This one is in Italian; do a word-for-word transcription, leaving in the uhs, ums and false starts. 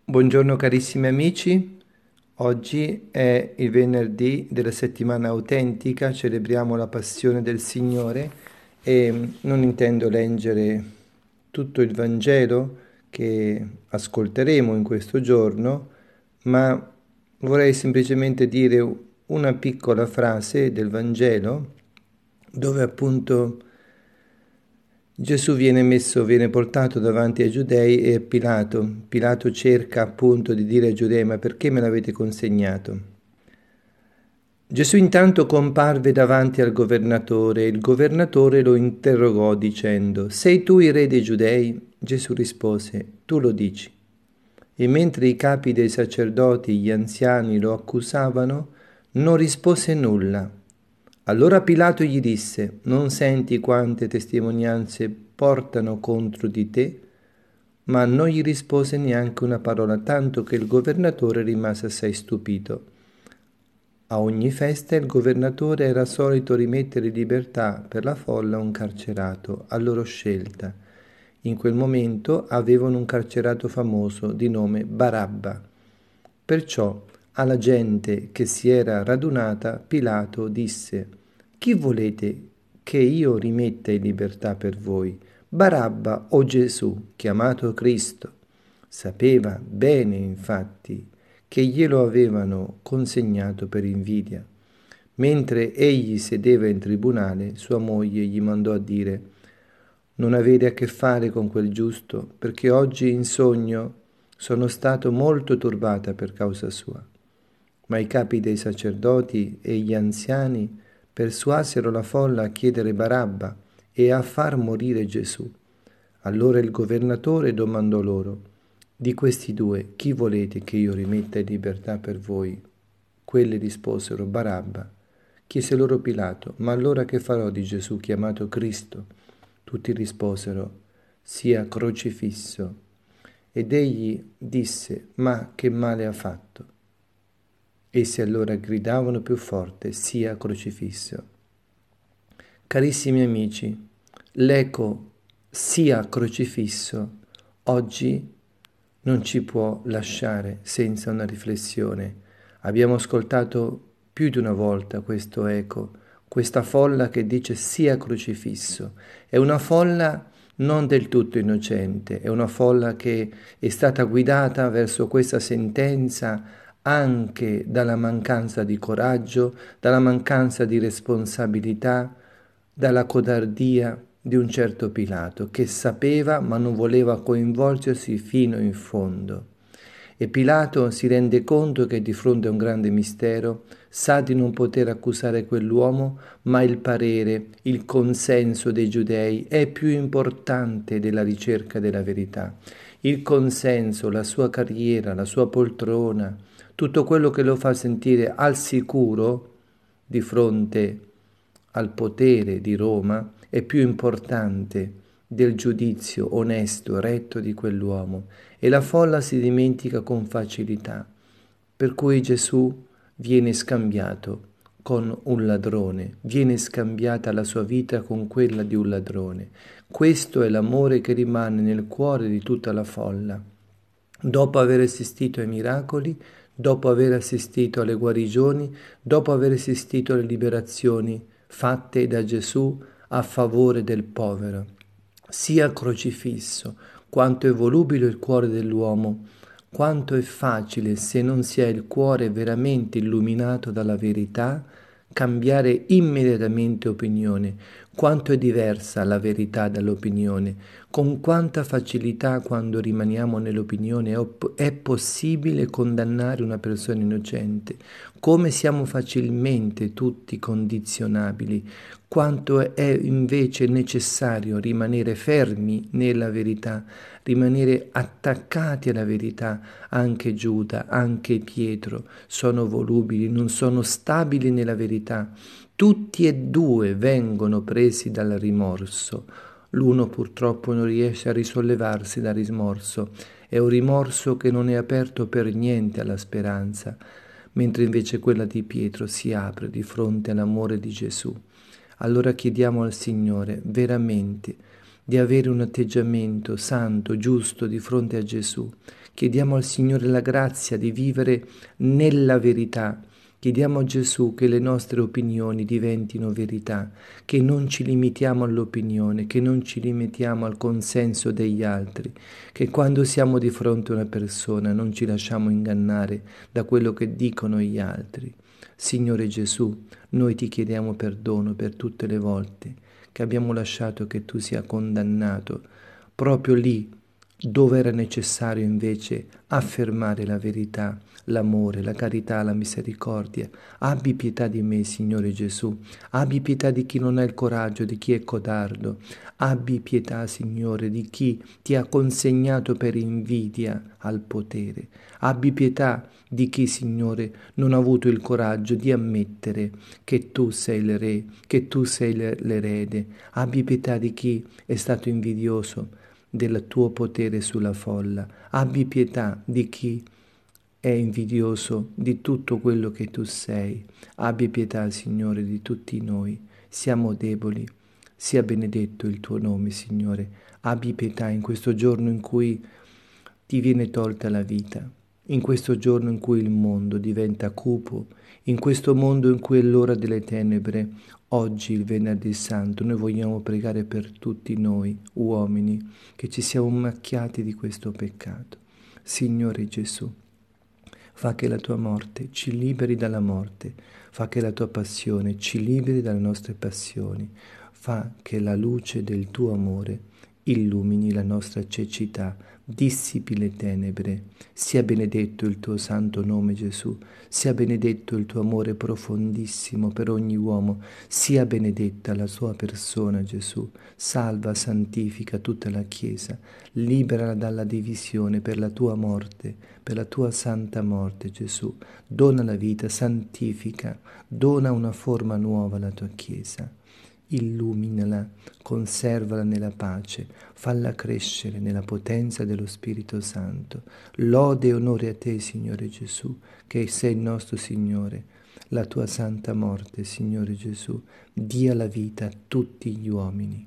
Buongiorno carissimi amici, oggi è il venerdì della settimana autentica, celebriamo la passione del Signore e non intendo leggere tutto il Vangelo che ascolteremo in questo giorno, ma vorrei semplicemente dire una piccola frase del Vangelo dove appunto Gesù viene messo, viene portato davanti ai giudei e a Pilato. Pilato cerca appunto di dire ai giudei: ma perché me l'avete consegnato? Gesù intanto comparve davanti al governatore e il governatore lo interrogò dicendo: sei tu il re dei giudei? Gesù rispose: tu lo dici. E mentre i capi dei sacerdoti, gli anziani lo accusavano, non rispose nulla. Allora Pilato gli disse: non senti quante testimonianze portano contro di te? Ma non gli rispose neanche una parola, tanto che il governatore rimase assai stupito. A ogni festa il governatore era solito rimettere in libertà per la folla un carcerato, a loro scelta. In quel momento avevano un carcerato famoso di nome Barabba. Perciò alla gente che si era radunata Pilato disse: chi volete che io rimetta in libertà per voi, Barabba o Gesù, chiamato Cristo? Sapeva bene, infatti, che glielo avevano consegnato per invidia. Mentre egli sedeva in tribunale, sua moglie gli mandò a dire: non avere a che fare con quel giusto, perché oggi in sogno sono stato molto turbata per causa sua. Ma i capi dei sacerdoti e gli anziani persuasero la folla a chiedere Barabba e a far morire Gesù. Allora il governatore domandò loro: di questi due chi volete che io rimetta in libertà per voi? Quelli risposero: Barabba. Chiese loro Pilato: ma allora che farò di Gesù chiamato Cristo? Tutti risposero: sia crocifisso. Ed egli disse: ma che male ha fatto? Essi allora gridavano più forte: sia crocifisso. Carissimi amici, l'eco sia crocifisso oggi non ci può lasciare senza una riflessione. Abbiamo ascoltato più di una volta questo eco, questa folla che dice sia crocifisso. È una folla non del tutto innocente, è una folla che è stata guidata verso questa sentenza anche dalla mancanza di coraggio, dalla mancanza di responsabilità, dalla codardia di un certo Pilato, che sapeva ma non voleva coinvolgersi fino in fondo. E Pilato si rende conto che di fronte a un grande mistero sa di non poter accusare quell'uomo, ma il parere, il consenso dei giudei è più importante della ricerca della verità. Il consenso, la sua carriera, la sua poltrona, tutto quello che lo fa sentire al sicuro di fronte al potere di Roma è più importante del giudizio onesto, retto di quell'uomo, e la folla si dimentica con facilità, per cui Gesù viene scambiato con un ladrone, viene scambiata la sua vita con quella di un ladrone. Questo è l'amore che rimane nel cuore di tutta la folla. Dopo aver assistito ai miracoli, dopo aver assistito alle guarigioni, dopo aver assistito alle liberazioni fatte da Gesù a favore del povero. Sia crocifisso, quanto è volubile il cuore dell'uomo, quanto è facile, se non si ha il cuore veramente illuminato dalla verità, cambiare immediatamente opinione, quanto è diversa la verità dall'opinione, con quanta facilità quando rimaniamo nell'opinione è possibile condannare una persona innocente, come siamo facilmente tutti condizionabili, quanto è invece necessario rimanere fermi nella verità, rimanere attaccati alla verità. Anche Giuda, anche Pietro sono volubili, non sono stabili nella verità. Tutti e due vengono presi dal rimorso. L'uno purtroppo non riesce a risollevarsi dal rimorso, è un rimorso che non è aperto per niente alla speranza, mentre invece quella di Pietro si apre di fronte all'amore di Gesù. Allora chiediamo al Signore veramente di avere un atteggiamento santo, giusto di fronte a Gesù. Chiediamo al Signore la grazia di vivere nella verità. Chiediamo a Gesù che le nostre opinioni diventino verità, che non ci limitiamo all'opinione, che non ci limitiamo al consenso degli altri, che quando siamo di fronte a una persona non ci lasciamo ingannare da quello che dicono gli altri. Signore Gesù, noi ti chiediamo perdono per tutte le volte che abbiamo lasciato che tu sia condannato, proprio lì dove era necessario invece affermare la verità, l'amore, la carità, la misericordia. Abbi pietà di me, Signore Gesù, abbi pietà di chi non ha il coraggio, di chi è codardo, abbi pietà, Signore, di chi ti ha consegnato per invidia al potere, abbi pietà di chi, Signore, non ha avuto il coraggio di ammettere che tu sei il Re, che tu sei l'erede, abbi pietà di chi è stato invidioso del tuo potere sulla folla, abbi pietà di chi è invidioso di tutto quello che tu sei, abbi pietà, Signore, di tutti noi, siamo deboli, sia benedetto il tuo nome, Signore, abbi pietà in questo giorno in cui ti viene tolta la vita, in questo giorno in cui il mondo diventa cupo, in questo mondo in cui è l'ora delle tenebre. Oggi, il venerdì santo, noi vogliamo pregare per tutti noi, uomini, che ci siamo macchiati di questo peccato. Signore Gesù, fa che la tua morte ci liberi dalla morte, fa che la tua passione ci liberi dalle nostre passioni, fa che la luce del tuo amore illumini la nostra cecità, dissipi le tenebre. Sia benedetto il tuo santo nome, Gesù, sia benedetto il tuo amore profondissimo per ogni uomo, sia benedetta la sua persona, Gesù. Salva, santifica tutta la Chiesa, liberala dalla divisione per la tua morte, per la tua santa morte, Gesù. Dona la vita, santifica, dona una forma nuova alla tua Chiesa. Illuminala, conservala nella pace, falla crescere nella potenza dello Spirito Santo. Lode e onore a te, Signore Gesù, che sei il nostro Signore. La tua santa morte, Signore Gesù, dia la vita a tutti gli uomini.